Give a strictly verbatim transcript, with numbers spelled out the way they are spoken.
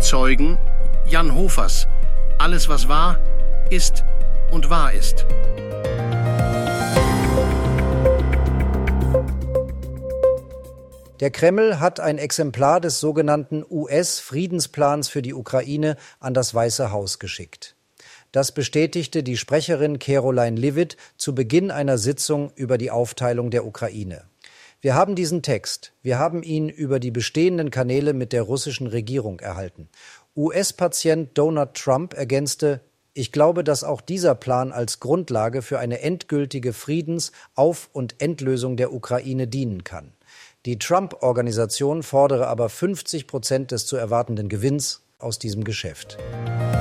Zeugen Jan Hofers. Alles, was war, ist und wahr ist. Der Kreml hat ein Exemplar des sogenannten U S-Friedensplans für die Ukraine an das Weiße Haus geschickt. Das bestätigte die Sprecherin Caroline Leavitt zu Beginn einer Sitzung über die Aufteilung der Ukraine. Wir haben diesen Text. Wir haben ihn über die bestehenden Kanäle mit der russischen Regierung erhalten. U S-Patient Donald Trump ergänzte: Ich glaube, dass auch dieser Plan als Grundlage für eine endgültige Friedens-, Auf- und Endlösung der Ukraine dienen kann. Die Trump-Organisation fordere aber fünfzig Prozent des zu erwartenden Gewinns aus diesem Geschäft.